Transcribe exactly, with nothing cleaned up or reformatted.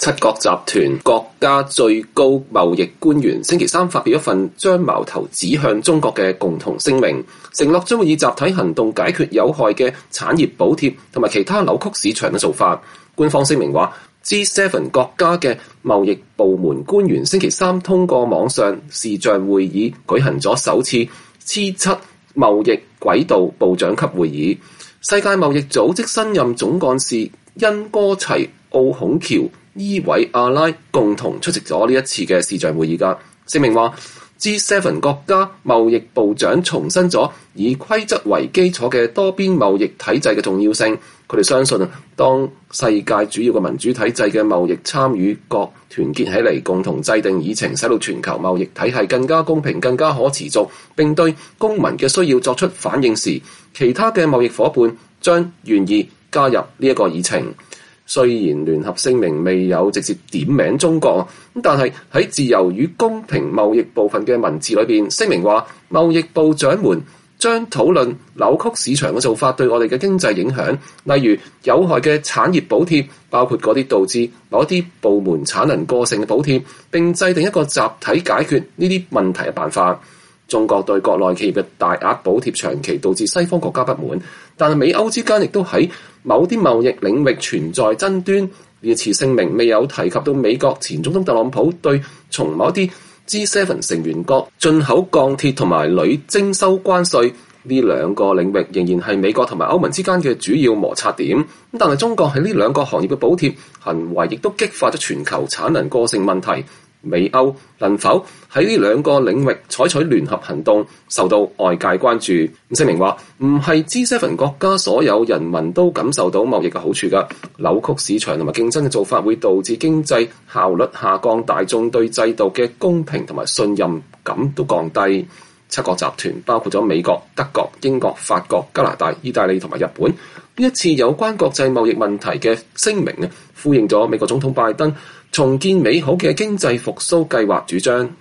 七國集團國家最高貿易官員星期三發表一份將矛頭指向中國嘅共同聲明，承諾將會以集體行動解決有害嘅產業補貼同埋其他扭曲市場嘅做法。官方聲明話 G 七 國家嘅貿易部門官員星期三通過網上視像會議舉行咗首次 G 七 貿易軌道部長級會議。世界貿易組織新任總幹事恩哥齊奧孔喬伊韋阿拉共同出席咗呢一次嘅視像會議㗎。聲明話 G 七 國家貿易部長重申咗以規則為基礎嘅多邊貿易體制嘅重要性。佢哋相信啊，當世界主要嘅民主體制嘅貿易參與國團結起嚟，共同制定議程，使到全球貿易體系更加公平、更加可持續，並對公民嘅需要作出反應時，其他嘅貿易夥伴將願意加入呢一個議程。雖然聯合聲明未有直接點名中國，但係喺自由與公平貿易部分嘅文字裏邊，聲明話貿易部長們將討論扭曲市場嘅做法對我哋嘅經濟影響，例如有害嘅產業補貼，包括嗰啲導致某一啲部門產能過剩嘅補貼，並制定一個集體解決呢啲問題嘅辦法。中國對國內企業嘅大額補貼長期導致西方國家不滿，但係美歐之間亦都喺某啲貿易領域存在爭端。呢次聲明未有提及到美國前總統特朗普對從某一啲 G 七 成員國進口鋼鐵同埋鋁徵收關稅，呢兩個領域仍然係美國同埋歐盟之間嘅主要摩擦點。但係中國喺呢兩個行業嘅補貼行為亦都激發咗全球產能過剩問題。美歐能否喺呢兩個領域採取聯合行動，受到外界關注。聲明話唔係 G 七 國家所有人民都感受到貿易嘅好處㗎，扭曲市場同埋競爭嘅做法會導致經濟效率下降，大眾對制度嘅公平同埋信任感都降低。七國集團包括咗美國、德國、英國、法國、加拿大、意大利同埋日本。呢一次有關國際貿易問題嘅聲明啊，呼應咗美國總統拜登重建美好嘅經濟復甦計劃主張。